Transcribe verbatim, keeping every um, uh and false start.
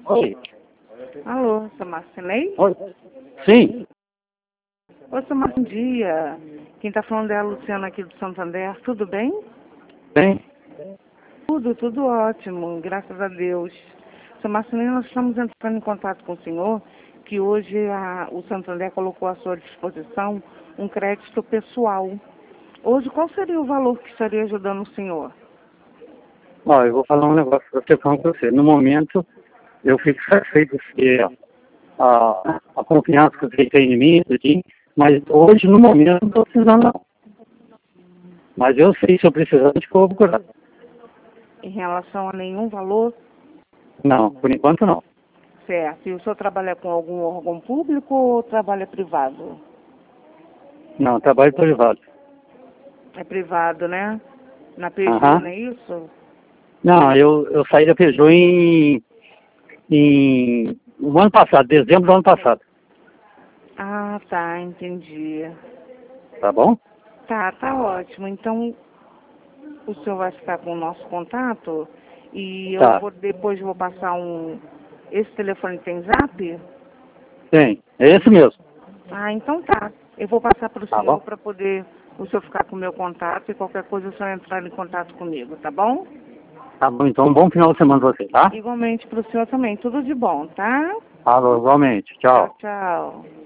Oi. Alô, seu Marcinei? Oi. Sim. Oi, seu Marcinei, bom dia. Quem está falando é a Luciana aqui do Santander. Tudo bem? Bem. Tudo, tudo ótimo, graças a Deus. Seu Marcinei, nós estamos entrando em contato com o senhor, que hoje a, o Santander colocou à sua disposição um crédito pessoal. Hoje, qual seria o valor que estaria ajudando o senhor? Ó, eu vou falar um negócio para você, falando com você. No momento, eu fico satisfeito porque a, a confiança que você tem em mim, assim, mas hoje, no momento, não estou precisando não. Mas eu sei, se eu precisar, de que eu vou procurar. Em relação a nenhum valor? Não, por enquanto não. Certo. E o senhor trabalha com algum órgão público ou trabalha privado? Não, trabalho privado. É privado, né? Na P G, Aham. não é isso? Não, eu, eu saí da Peugeot em, em no ano passado, dezembro do ano passado. Ah, tá, entendi. Tá bom? Tá, tá ótimo. Então, o senhor vai ficar com o nosso contato e eu Tá. vou depois vou passar um... Esse telefone tem zap? Tem. É esse mesmo. Ah, então tá. Eu vou passar para o Tá senhor bom? para poder o senhor ficar com o meu contato e qualquer coisa o senhor entrar em contato comigo, tá bom? Tá bom, então um bom final de semana pra você, tá? Igualmente para o senhor também. Tudo de bom, tá? Falou, igualmente. Tchau. Tchau, tchau.